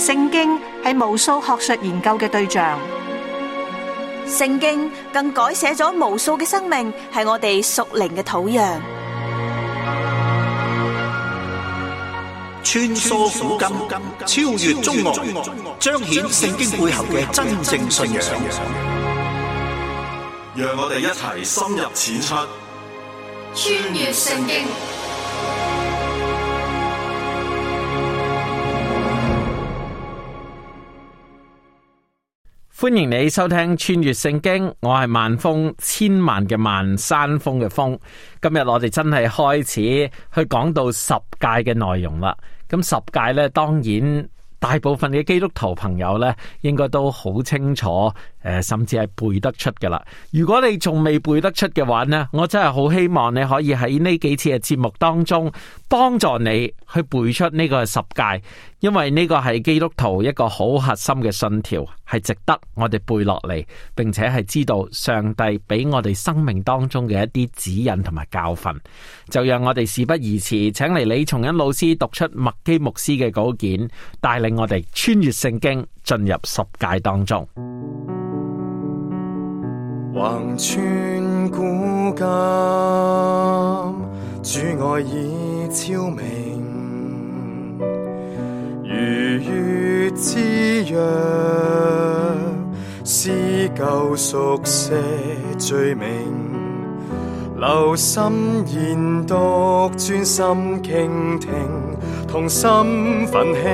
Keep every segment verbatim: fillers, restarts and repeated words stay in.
聖經係無數學術研究嘅對象， 聖經更改寫咗無數嘅生命，係我哋屬靈嘅土壤。 穿梭古今，超越中外，彰顯聖經背後嘅真正信仰。 讓我哋一齊深入淺出， 穿越聖經。 歡迎你收聽穿越聖經，我係萬峰，千萬嘅萬，山峰嘅峰。今日我哋真係開始去講到十誡嘅內容啦。咁十誡咧，當然大部分嘅基督徒朋友咧，應該都好清楚。誒，甚至係背得出㗎啦。如果你仲未背得出嘅話呢，我真係好希望你可以喺呢幾次嘅節目當中幫助你去背出呢個十誡，因為呢個係基督徒一個好核心嘅信條，係值得我哋背落嚟，並且係知道上帝俾我哋生命當中嘅一啲指引同埋教訓。就讓我哋事不宜遲，請嚟李松恩老師讀出麥基牧師嘅稿件，帶領我哋穿越聖經，進入十誡當中。 橫穿古今，主愛已昭明，如月之約，撕舊熟寫罪名，留心研讀，專心傾聽，同心奮興，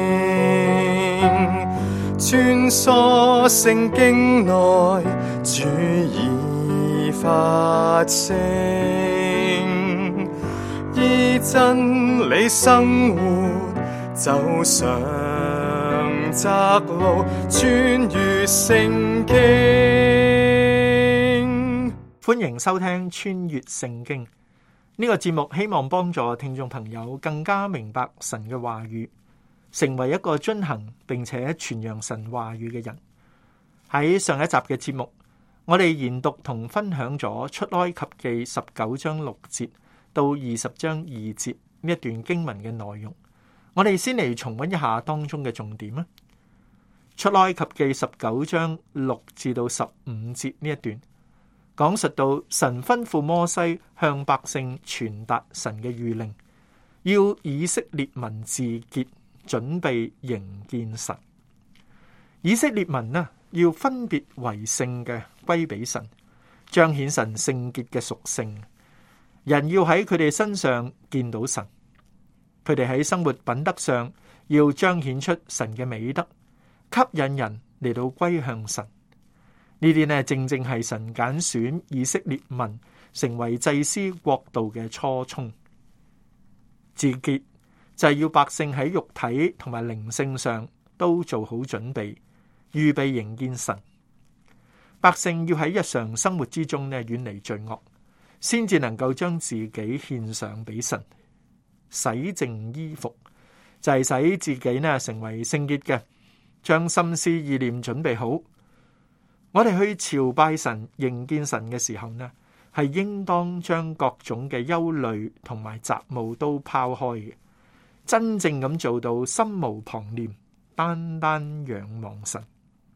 穿梭聖經內，主已發聲，依真理生活，走上窄路，穿越聖經。 歡迎收聽穿越聖經呢個節目，希望幫助聽眾朋友更加明白神嘅話語，成為一個遵行並且傳揚神話語嘅人。喺上一集嘅節目，我哋研讀同分享咗出埃及記十九章六節到二十章二節呢一段經文嘅內容。我哋先嚟重溫一下當中嘅重點啊！出埃及記十九章六至到十五節呢一段，講述到神吩咐摩西向百姓傳達神嘅諭令，要以色列民自潔，準備迎見神。以色列民呢，要分別為聖嘅歸俾神，彰顯神聖潔嘅屬性。人要喺佢哋身上見到神，佢哋喺生活品德上要彰顯出神嘅美德，吸引人嚟到歸向神。呢啲呢，正正係神揀選以色列民成為祭司國度嘅初衷。自潔就係要百姓喺肉體同埋靈性上都做好準備，預備迎見神。百姓要喺日常生活之中呢，遠離罪惡，先至能夠將自己獻上俾神。洗淨衣服就係使自己呢成為聖潔嘅，將心思意念準備好。我哋去朝拜神、迎見神嘅時候呢，係應當將各種嘅憂慮同埋雜務都拋開嘅，真正咁做到心無旁念，單單仰望神。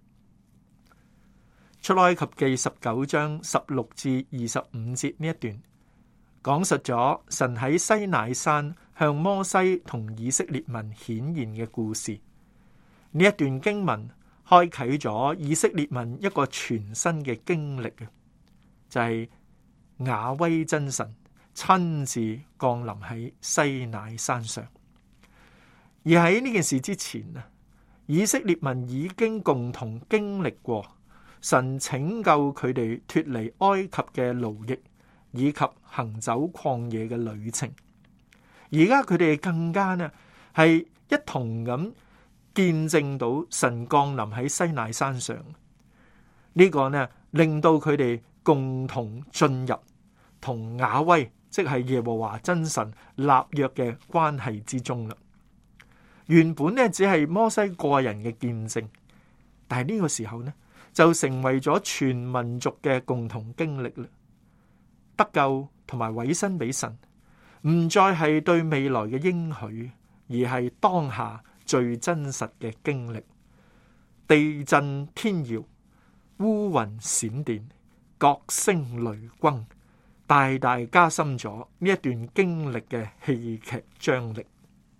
出埃及記十九章十六至二十五節呢一段，講述咗神喺西乃山向摩西同以色列民顯現嘅故事。呢一段經文開啟咗以色列民一個全新嘅經歷嘅，就係雅威真神親自降臨喺西乃山上。而喺呢件事之前啊，以色列民已經共同經歷過神拯救佢哋脫離埃及嘅奴役，以及行走曠野嘅旅程。而家佢哋更加呢係一同咁見證到神降臨喺西乃山上。呢個呢令到佢哋共同進入同雅威，即係耶和華真神立約嘅關係之中啦。原本呢只係摩西個人嘅見證，但係呢個時候呢就成為咗全民族嘅共同經歷啦。得救同埋委身俾神，唔再係對未來嘅應許，而係當下最真實嘅經歷。地震天搖，烏雲閃電，角聲雷轟，大大加深咗呢一段經歷嘅戲劇張力。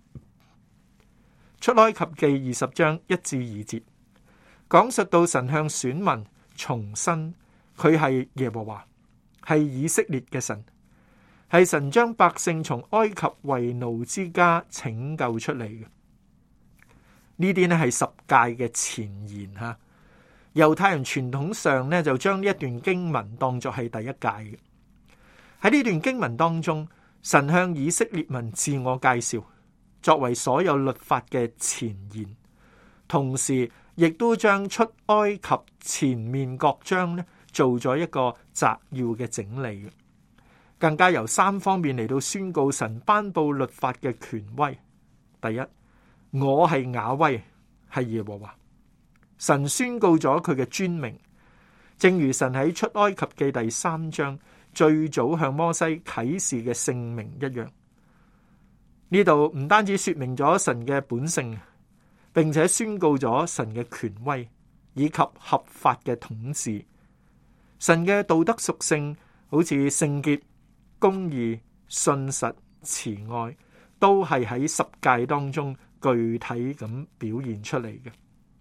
出埃及記二十章一至二節，講述到神向選民重申佢係耶和華，係以色列嘅神，係神將百姓從埃及為奴之家拯救出嚟嘅。呢啲呢係十誡嘅前言吓。猶太人傳統上呢，就將呢一段經文當作係第一誡嘅。喺呢段經文當中，神向以色列民自我介紹，作為所有律法嘅前言，同時亦都將出埃及前面各章呢做咗一個摘要嘅整理嘅，更加由三方面嚟到宣告神頒布律法嘅權威。第一，我係雅威，係耶和華。神宣告咗佢嘅尊名，正如神喺出埃及記第三章最早向摩西啟示嘅聖名一樣。呢度唔單止說明咗神嘅本性，並且宣告咗神嘅權威以及合法嘅統治。神嘅道德屬性，好似聖潔、公義、信實、慈愛，都係喺十誡當中具體咁表現出嚟嘅。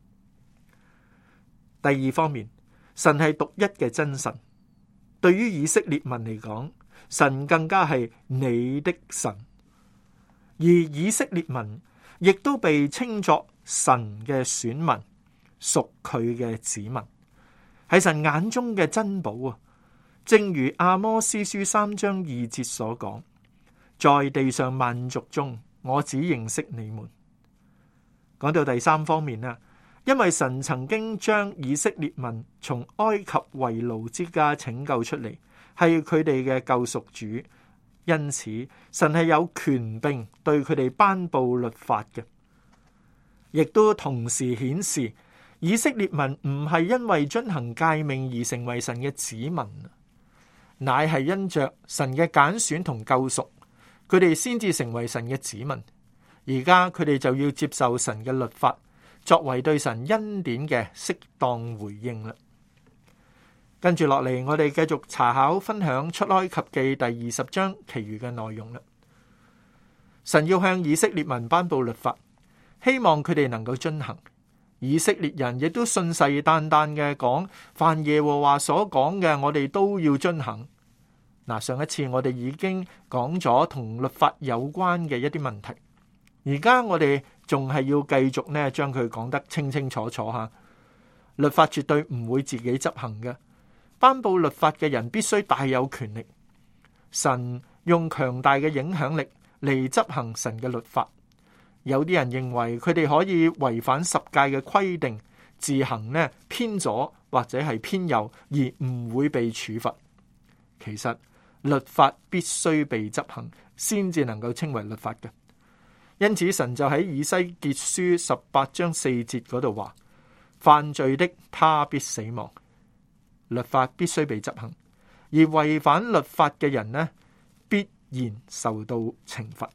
第二方面，神係獨一嘅真神。對於以色列民嚟講，神更加係你的神，而以色列民亦都被稱作神嘅選民，屬佢嘅子民，係神眼中嘅珍寶啊！正如阿摩司書三章二節所講，在地上萬族中，我只認識你們。講到第三方面啊，因為神曾經將以色列民從埃及為奴之家拯救出嚟，係佢哋嘅救贖主，因此神係有權柄對佢哋頒布律法嘅，亦都同時顯示以色列民唔係因為遵行誡命而成為神嘅子民，乃係因着神嘅揀選同救贖，佢哋先至成為神嘅子民。而家佢哋就要接受神嘅律法，作為對神恩典嘅適當回應啦。跟住落嚟，我哋繼續查考分享出埃及記第二十章其餘嘅內容啦。神要向以色列民頒布律法，希望佢哋能夠遵行。以色列人亦都信誓旦旦嘅講，凡耶和華所講嘅，我哋都要遵行。嗱，上一次我哋已經講咗同律法有關嘅一啲問題。而家我哋仲係要繼續呢，將佢講得清清楚楚吓。律法絕對唔會自己執行嘅，頒布律法嘅人必須大有權力。神用強大嘅影響力嚟執行神嘅律法。有啲人認為佢哋可以違反十誡嘅規定，自行呢偏左或者係偏右，而唔會被處罰。其實律法必須被執行，先至能夠稱為律法嘅。因此神就喺以西結書十八章四節嗰度話，犯罪的他必死亡。律法必須被執行，而違反律法嘅人呢，必然受到懲罰。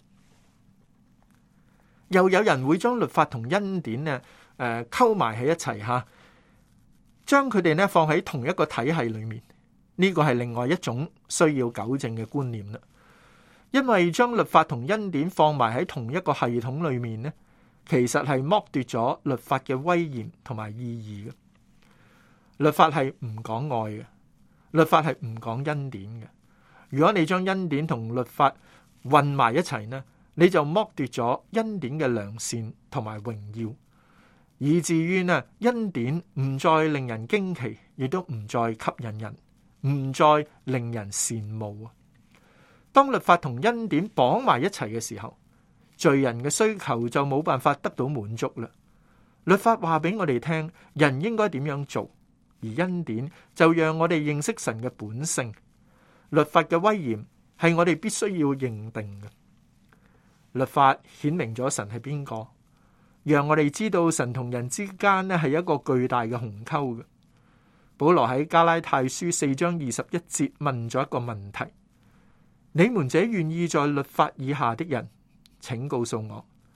又有人會將律法同恩典呢誒溝埋喺一齊吓，將佢哋呢放喺同一個體系裏面。呢個係另外一種需要糾正嘅觀念啦。因為將律法同恩典放埋喺同一個系統裏面呢，其實係剝奪咗律法嘅威嚴同埋意義嘅。律法係唔講愛嘅，律法係唔講恩典嘅。如果你將恩典同律法混埋一齊呢，你就剝奪咗恩典嘅良善同埋榮耀，以至於呢恩典唔再令人驚奇，亦都唔再吸引人，唔再令人羨慕啊！當律法同恩典綁埋一齊嘅時候，罪人嘅需求就冇辦法得到滿足啦。律法話俾我哋聽，人應該點樣做，而恩典就讓我哋認識神嘅本性。律法嘅威嚴係我哋必須要認定嘅。律法顯明咗神係邊個，讓我哋知道神同人之間呢係一個巨大嘅鴻溝嘅。保羅喺加拉太書四章二十一節問咗一個問題：你們這願意在律法以下的人，請告訴我，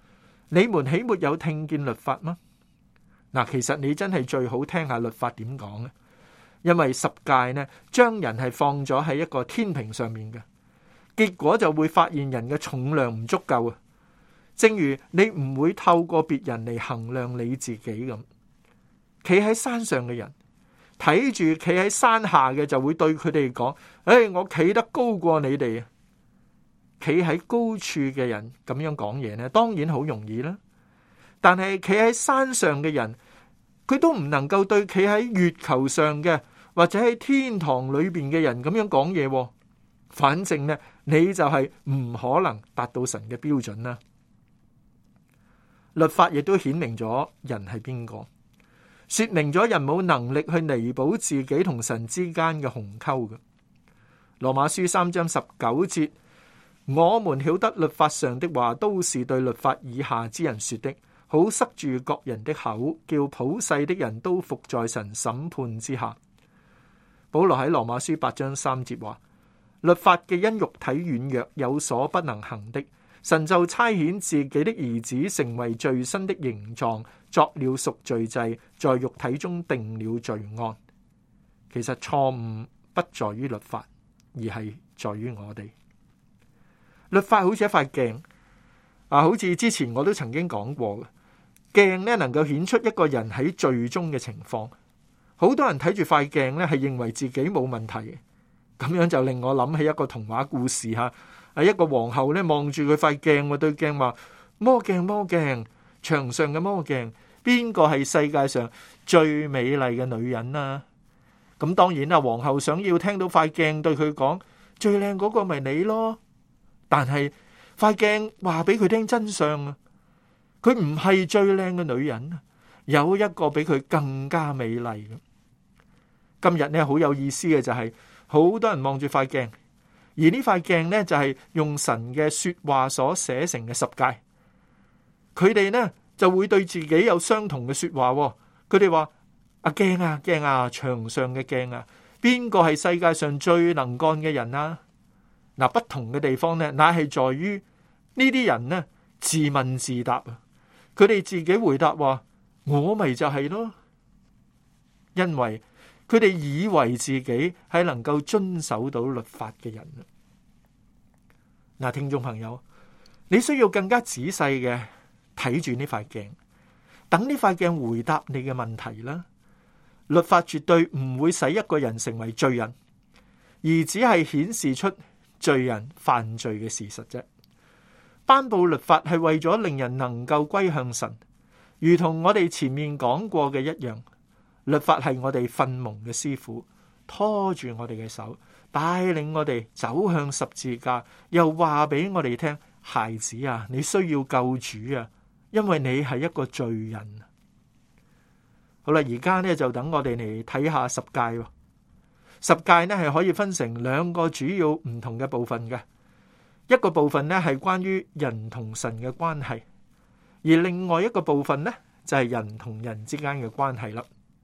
你們豈沒有聽見律法嗎？嗱，其實你真係最好聽下律法點講咧，因為十誡呢，將人係放咗喺一個天平上面嘅，結果就會發現人嘅重量唔足夠啊。正如你唔會透過別人嚟衡量你自己咁，企喺山上嘅人睇住企喺山下嘅就會對佢哋講：誒，我企得高過你哋啊！企喺高處嘅人咁樣講嘢呢，當然好容易啦。但係企喺山上嘅人，佢都唔能夠對企喺月球上嘅或者喺天堂裏邊嘅人咁樣講嘢。反正呢，你就係唔可能達到神嘅標準啦。律法亦都顯明咗人係邊個，說明咗人冇能力去彌補自己同神之間嘅鴻溝嘅。羅馬書三章十九節，我們曉得律法上的話都是對律法以下之人說的，好塞住各人的口，叫普世的人都服在神審判之下。保羅喺羅馬書八章三節話，律法嘅因肉體軟弱有所不能行的，神就差遣自己的兒子成為罪身的形狀，作了贖罪祭，在肉體中定了罪案。其實錯誤不在於律法，而係在於我哋。律法好似一塊鏡啊，好似之前我都曾經講過嘅，鏡呢能夠顯出一個人喺罪中嘅情況。好多人睇住塊鏡呢，係認為自己冇問題嘅，咁樣就令我諗起一個童話故事吓。係一個皇后咧，望住佢塊鏡，我對鏡話：魔鏡魔鏡，牆上嘅魔鏡，邊個係世界上最美麗嘅女人啊？咁當然啦，皇后想要聽到塊鏡對佢講，最靚嗰個咪你咯。但係塊鏡話俾佢聽真相啊，佢唔係最靚嘅女人，有一個比佢更加美麗嘅。今日呢，好有意思嘅就係，好多人望住塊鏡。而呢塊鏡呢，就係用神嘅說話所寫成嘅十誡，佢哋呢就會對自己有相同嘅說話。佢哋話：啊鏡啊鏡啊，牆上嘅鏡啊，邊個係世界上最能幹嘅人啊？嗱，不同嘅地方呢，乃係在於呢啲人呢自問自答啊。佢哋自己回答話：我咪就係咯，因為佢哋以為自己係能夠遵守到律法嘅人。嗱，聽眾朋友，你需要更加仔細嘅睇住呢塊鏡，等呢塊鏡回答你嘅問題啦。律法絕對唔會使一個人成為罪人，而只係顯示出罪人犯罪嘅事實啫。頒布律法係為咗令人能夠歸向神，如同我哋前面講過嘅一樣。律法係我哋訓蒙嘅師傅，拖住我哋嘅手，帶領我哋走向十字架，又話俾我哋聽：孩子啊，你需要救主啊，因為你係一個罪人。好啦，而家呢就等我哋嚟睇下十誡。十誡呢係可以分成兩個主要唔同嘅部分嘅，一個部分呢係關於人同神嘅關係，而另外一個部分呢就係人同人之間嘅關係啦。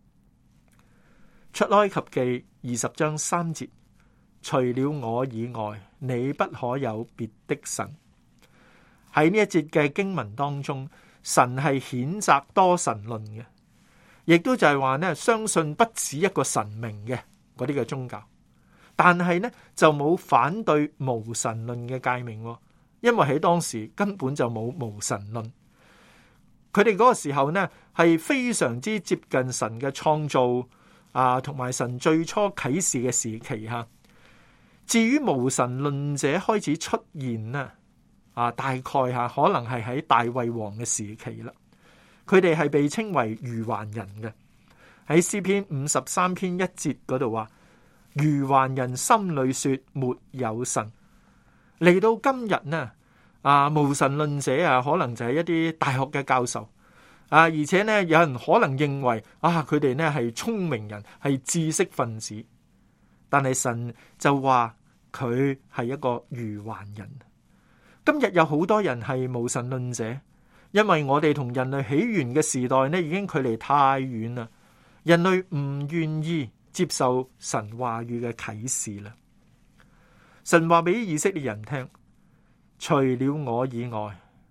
出埃及記二十章三節，除了我以外，你不可有別的神。喺呢一節嘅經文當中，神係譴責多神論嘅，亦都就係話呢，相信不止一個神明嘅嗰啲嘅宗教，但係呢就冇反對無神論嘅誡命，因為喺當時根本就冇無神論。佢哋嗰個時候呢係非常之接近神嘅創造。啊，同埋神最初啟示嘅時期吓。至於無神論者開始出現呢，啊，大概吓可能係喺大衛王嘅時期啦。佢哋係被稱為愚頑人嘅。喺詩篇五十三篇一節嗰度話：愚頑人心裏說沒有神。嚟到今日呢，啊，無神論者啊，可能就係一啲大學嘅教授。啊！而且呢，有人可能認為啊，佢哋呢係聰明人，係知識分子。但係神就話佢係一個愚頑人。今日有好多人係無神論者，因為我哋同人類起源嘅時代呢已經距離太遠啦。人類唔願意接受神話語嘅啟示啦。神話俾以色列人聽：除了我以外，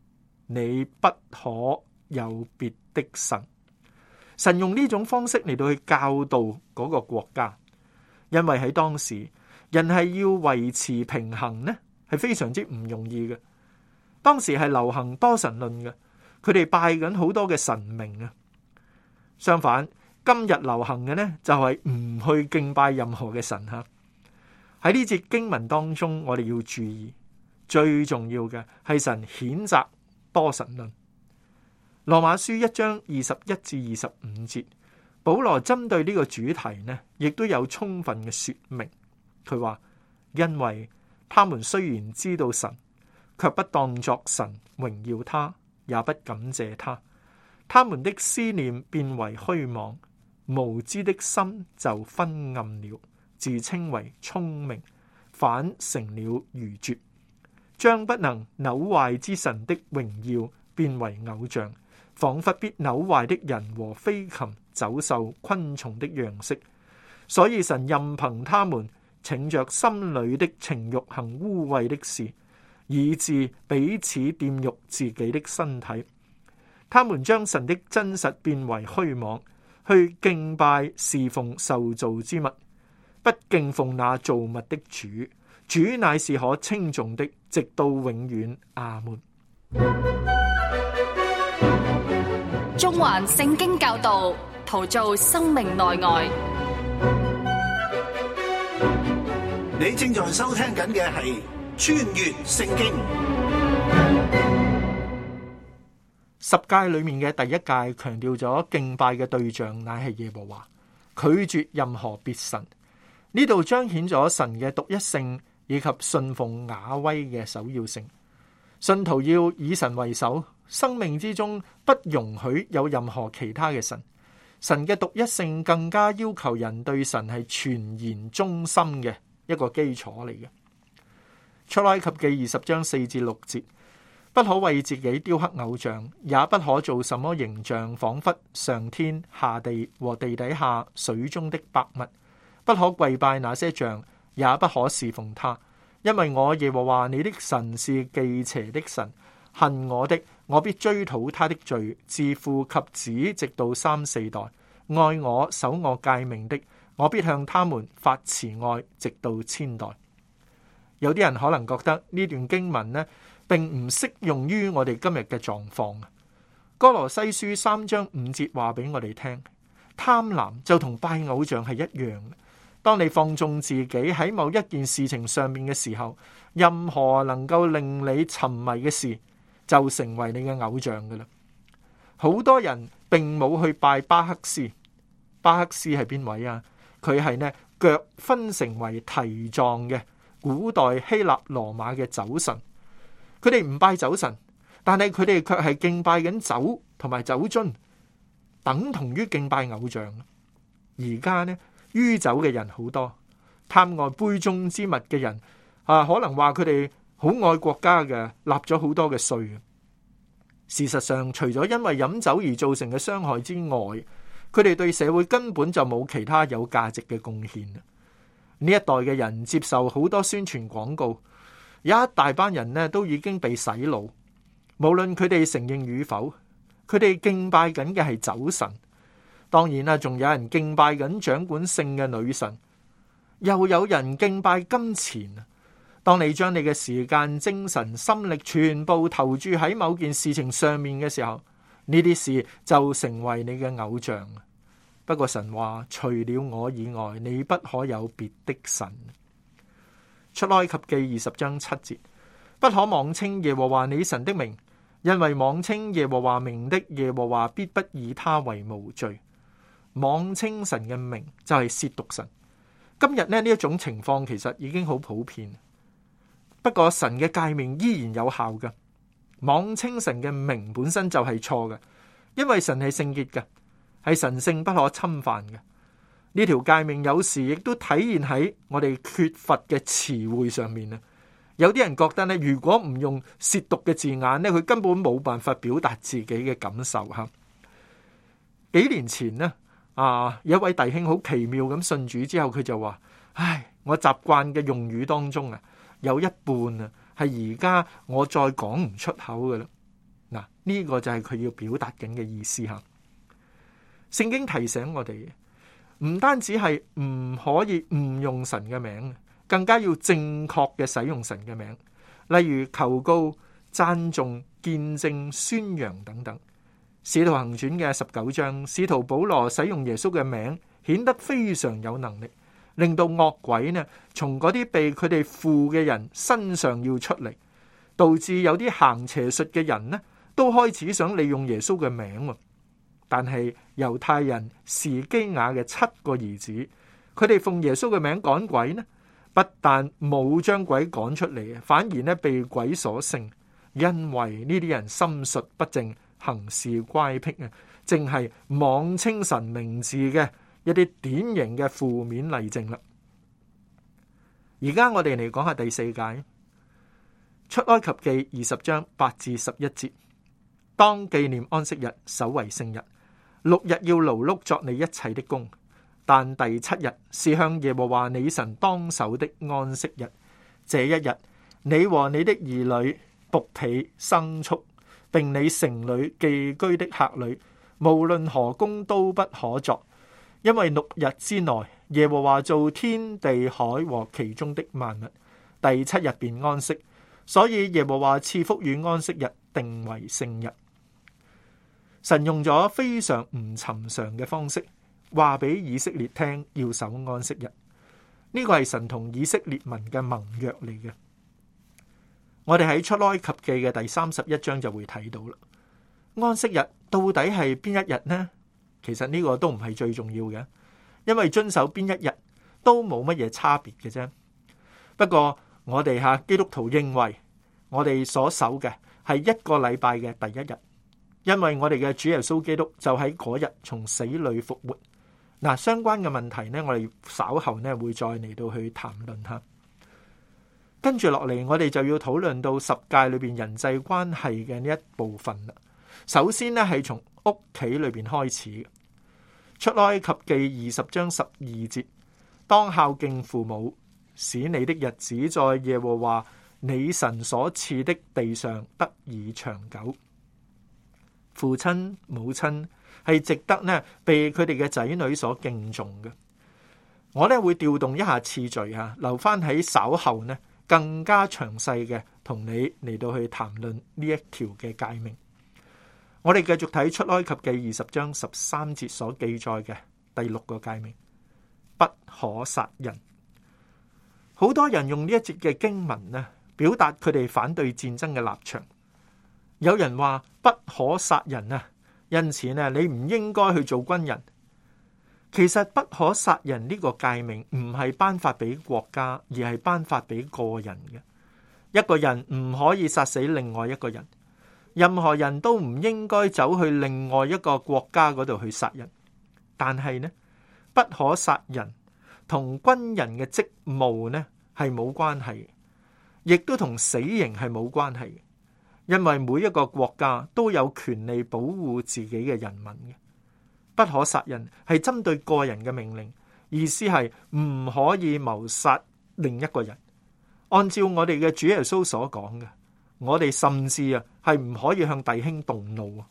你不可有別的神。神用呢種方式嚟到去教導嗰個國家，因為喺當時人係要維持平衡呢，係非常之唔容易嘅。當時係流行多神論嘅，佢哋拜緊好多嘅神明啊。相反，今日流行嘅呢，就係唔去敬拜任何嘅神吓。喺呢節經文當中，我哋要注意最重要嘅係神譴責多神論。羅馬書一章二十一至二十五節，保羅針對呢個主題呢，亦都有充分嘅說明。佢話：因為他們雖然知道神，卻不當作神榮耀他，也不感謝他。他們的思念變為虛妄，無知的心就昏暗了，自稱為聰明，反成了愚拙，將不能朽壞之神的榮耀變為偶像，仿佛必朽壞的人和飛禽、走獸、昆蟲的樣式。所以神任憑他們逞着心裏的情欲行污穢的事，以致彼此玷辱自己的身體。他們將神的真實變為虛妄，去敬拜侍奉受造之物，不敬奉那造物的主。主乃是可稱頌的，直到永遠。阿門。 中環聖經教導，陶造生命內外。 你正在收聽緊嘅係《穿越聖經》。 十誡裏面嘅第一誡強調咗敬拜嘅對象乃係耶和華，拒絕任何別神。呢度彰顯咗神嘅獨一性以及信奉雅威嘅首要性。信徒要以神為首，生命之中不容許有任何其他嘅神。神嘅獨一性更加要求人對神係全然忠心嘅一個基礎嚟嘅。出埃及記二十章四至六節，不可為自己雕刻偶像，也不可做什麼形象，仿佛上天下地和地底下水中的百物。不可跪拜那些像，也不可侍奉他，因為我耶和華你的神是忌邪的神，恨我的，我必追討他的罪，自父及子直到三四代。愛我守我誡命的，我必向他們發慈愛，直到千代。有啲人可能覺得呢段經文呢，並唔適用於我哋今日嘅狀況。歌羅西書三章五節話俾我哋聽，貪婪就同拜偶像係一樣。當你放縱自己喺某一件事情上面嘅時候，任何能夠令你沉迷嘅事，就成為你嘅偶像噶啦。好多人並冇去拜巴克斯，巴克斯係邊位啊？佢係呢腳分成為蹄狀嘅古代希臘羅馬嘅酒神。佢哋唔拜酒神，但係佢哋卻係敬拜緊酒同埋酒樽，等同於敬拜偶像。而家呢，酗酒嘅人好多，貪愛杯中之物嘅人啊，可能話佢哋好愛國家嘅，納咗好多嘅稅。事實上，除咗因為飲酒而造成嘅傷害之外，佢哋對社會根本就冇其他有價值嘅貢獻。呢一代嘅人接受好多宣傳廣告。有一大班人呢，都已經被洗腦，無論佢哋承認與否，佢哋敬拜緊嘅係酒神。當然啦，仲有人敬拜緊掌管性嘅女神，又有人敬拜金錢。當你將你嘅時間、精神、心力全部投注喺某件事情上面嘅時候，呢啲事就成為你嘅偶像。不過神話，除了我以外，你不可有別的神。出埃及記二十章七節，不可妄稱耶和華你神的名，因為妄稱耶和華名的，耶和華必不以他為無罪。妄稱神嘅名就係褻瀆神。今日呢，呢一種情況其實已經好普遍，不過神嘅誡命依然有效嘅。妄稱神嘅名本身就係錯嘅，因為神係聖潔嘅，係神聖不可侵犯嘅。呢條誡命有時亦都體現喺我哋缺乏嘅詞彙上面啊！有啲人覺得咧，如果唔用褻瀆嘅字眼咧，佢根本冇辦法表達自己嘅感受吓。幾年前呢，啊，有一位弟兄好奇妙咁信主之後，佢就話：唉，我習慣嘅用語當中啊，有一半啊係而家我再講唔出口噶啦。嗱， 呢個就係佢要表達緊嘅意思吓。聖經提醒我哋，唔單止係唔可以誤用神嘅名，更加要正確嘅使用神嘅名，例如求告、讚頌、見證、宣揚等等。使徒行傳嘅十九章，使徒保羅使用耶穌嘅名，顯得非常有能力，令到惡鬼呢從嗰啲被佢哋附嘅人身上要出嚟，導致有啲行邪術嘅人呢都開始想利用耶穌嘅名。但係猶太人士基雅嘅七個兒子，佢哋奉耶穌嘅名趕鬼呢，不但冇將鬼趕出嚟，反而呢被鬼所勝，因為呢啲人心術不正，行事乖僻啊，正係妄稱神名字嘅一啲典型嘅負面例證啦。而家我哋嚟講下第四誡，出埃及記二十章八至十一節，當紀念安息日，守為聖日。六日要勞碌作你一切的工，但第七日是向耶和華你神當守的安息日。這一日，你和你的兒女、僕婢、牲畜，並你城裏寄居的客旅，無論何工都不可作，因為六日之內，耶和華造天地海和其中的萬物，第七日便安息，所以耶和華賜福與安息日，定為聖日。神用咗非常唔尋常嘅方式，話俾以色列聽要守安息日。呢個係神同以色列民嘅盟約嚟嘅。我哋喺出埃及記嘅第三十一章就會睇到啦。安息日到底係邊一日呢？其實呢個都唔係最重要嘅，因為遵守邊一日都冇乜嘢差別嘅啫。不過我哋吓基督徒認為，我哋所守嘅係一個禮拜嘅第一日。因為我哋嘅主耶穌基督就喺嗰日從死裏復活。嗱，相關嘅問題呢，我哋稍後呢會再嚟到去談論下。跟住落嚟，我哋就要討論到十誡裏邊人際關係嘅呢一部分啦。首先呢係從屋企裏邊開始。出埃及記二十章十二節，當孝敬父母，使你的日子在耶和華你神所賜的地上得以長久。父親母親係值得呢被佢哋嘅仔女所敬重嘅。我呢會調動一下次序吓，留翻喺稍後呢更加詳細嘅同你嚟到去談論呢一條嘅誡命。我哋繼續睇出埃及記二十章十三節所記載嘅第六個誡命：不可殺人。好多人用呢一節嘅經文呢，表達佢哋反對戰爭嘅立場。有人話不可殺人啊，因此呢，你唔應該去做軍人。其實不可殺人呢個誡命唔係頒發俾國家，而係頒發俾個人嘅。一個人唔可以殺死另外一個人，任何人都唔應該走去另外一個國家嗰度去殺人。但係呢，不可殺人同軍人嘅職務呢係冇關係，亦都同死刑係冇關係。因為每一個國家都有權利保護自己嘅人民嘅。不可殺人係針對個人嘅命令，意思係唔可以謀殺另一個人。按照我哋嘅主耶穌所講嘅，我哋甚至啊係唔可以向弟兄動怒。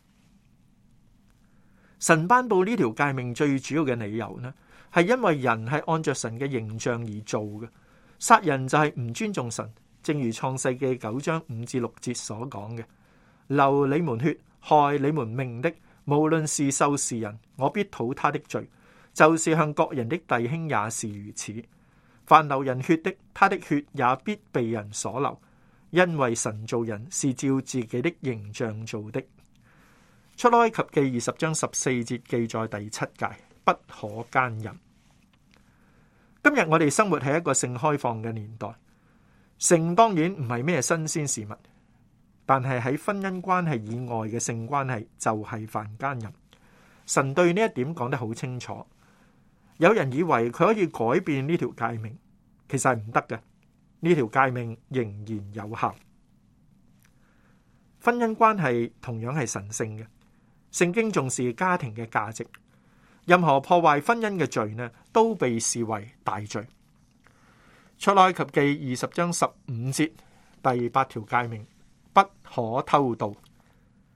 神頒布呢條誡命最主要嘅理由呢，係因為人係按着神嘅形象而做嘅，殺人就係唔尊重神。正如創世記九章五至六節所講嘅，流你們血，害你們命的，無論是獸是人，我必討他的罪，就是向各人的弟兄也是如此。凡流人血的，他的血也必被人所流，因為神造人是照自己的形象做的。出埃及記二十章十四節記載第七誡，不可奸淫。今日我哋生活喺一個性開放嘅年代。性當然唔係咩新鮮事物，但係喺婚姻關係以外嘅性關係就係犯奸淫。神對呢一點講得好清楚。有人以為佢可以改變呢條誡命，其實係唔得嘅。呢條誡命仍然有效。婚姻關係同樣係神聖嘅，聖經重視家庭嘅價值。任何破壞婚姻嘅罪呢，都被視為大罪。出埃及記二十章十五節第八條誡命：不可偷盜。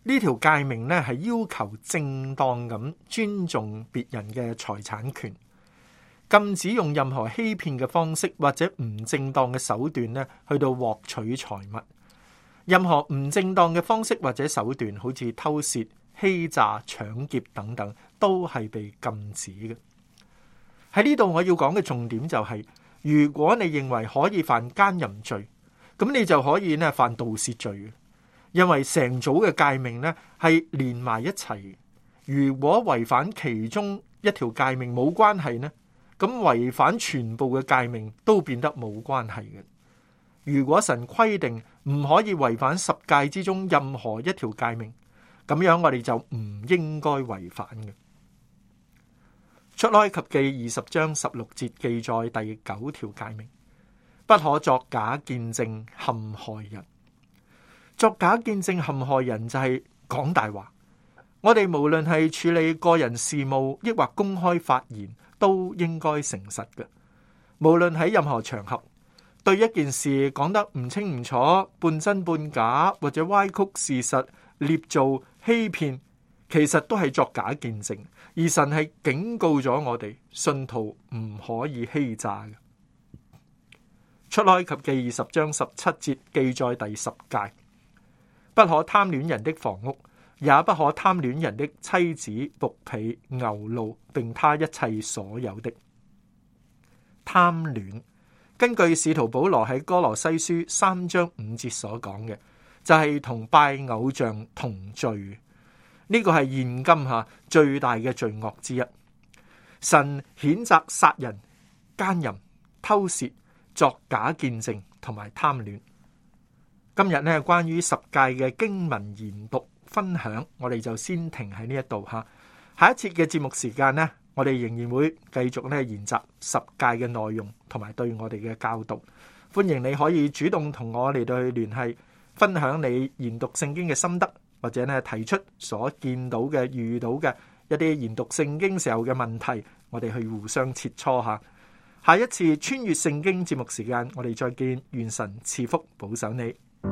呢條誡命呢係要求正當咁尊重別人嘅財產權，禁止用任何欺騙嘅方式或者唔正當嘅手段呢去到獲取財物。任何唔正當嘅方式或者手段，好似偷竊、欺詐、搶劫等等，都係被禁止嘅。喺呢度我要講嘅重點就係，如果你認為可以犯奸淫罪，咁你就可以呢犯盜竊罪。因為成組嘅誡命呢係連埋一齊，如果違反其中一條誡命冇關係呢，咁違反全部嘅誡命都變得冇關係嘅。如果神規定唔可以違反十誡之中任何一條誡命，咁樣我哋就唔應該違反嘅。出埃及記二十章十六節記載第九條誡命：不可作假見證陷害人。作假見證陷害人就係講大話。我哋無論係處理個人事務，抑或公開發言，都應該誠實嘅。無論喺任何場合，對一件事講得唔清唔楚，半真半假，或者歪曲事實、捏造、欺騙，其實都係作假見證。而神係警告咗我哋，信徒唔可以欺詐嘅。出埃及記二十章十七節記載第十誡：不可貪戀人的房屋，也不可貪戀人的妻子、僕婢、牛驢，並他一切所有的。貪戀，根據使徒保羅喺哥羅西書三章五節所講嘅，就係同拜偶像同罪。呢個係現今下最大嘅罪惡之一。神譴責殺人、奸淫、偷竊、作假見證同埋貪戀。今日呢，關於十誡嘅經文研讀分享，我哋就先停喺呢一度吓。下一節嘅節目時間呢，我哋仍然會繼續呢研習十誡嘅內容同埋對我哋嘅教導。歡迎你可以主動同我哋去聯繫，分享你研讀聖經嘅心得，或者呢提出所見到嘅、遇到嘅一啲研讀聖經時候嘅問題，我哋去互相切磋下。下一次穿越聖經節目時間，我哋再見。願神賜福保守你。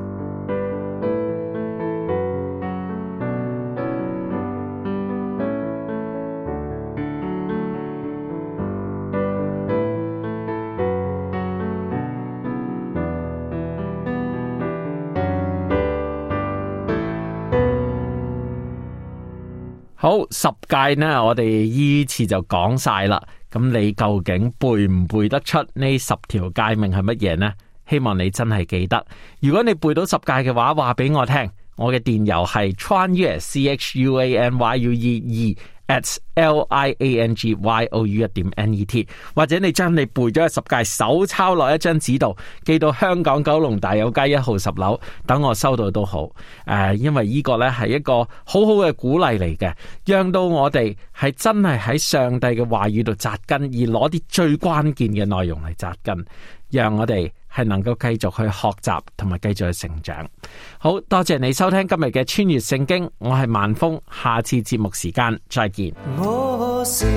好，十誡呢，我哋依次就講晒啦。咁你究竟背唔背得出呢十條誡命係乜嘢呢？希望你真係記得。如果你背到十誡嘅話，話俾我聽。我嘅電郵係 chuanyue c h u a n y u e 二 at l i a n g y o u 一點 n e t， 或者你將你背咗嘅十誡手抄落一張紙度，寄到香港九龍大有街一號十樓，等我收到都好。誒、呃，因為呢個呢係一個好好嘅鼓勵嚟嘅，讓到我哋係真係喺上帝嘅話語度扎根，而攞啲最關鍵嘅內容嚟扎根，讓我哋係能夠繼續去學習同埋繼續去成長。好多謝你收聽今日嘅穿越聖經，我係萬峰，下次節目時間再見。 我是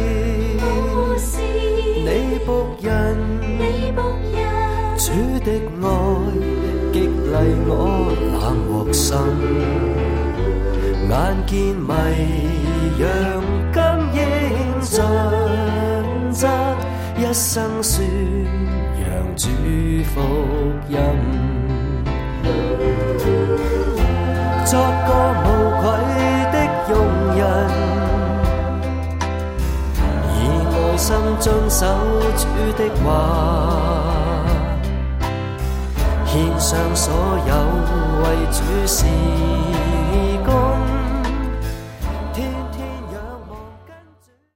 你僕人，你僕人，主的愛激勵我冷漠心，眼見迷羊更應盡責，一生宣揚主福音，作個無愧的傭人，以愛心遵守主的話，獻上所有為主事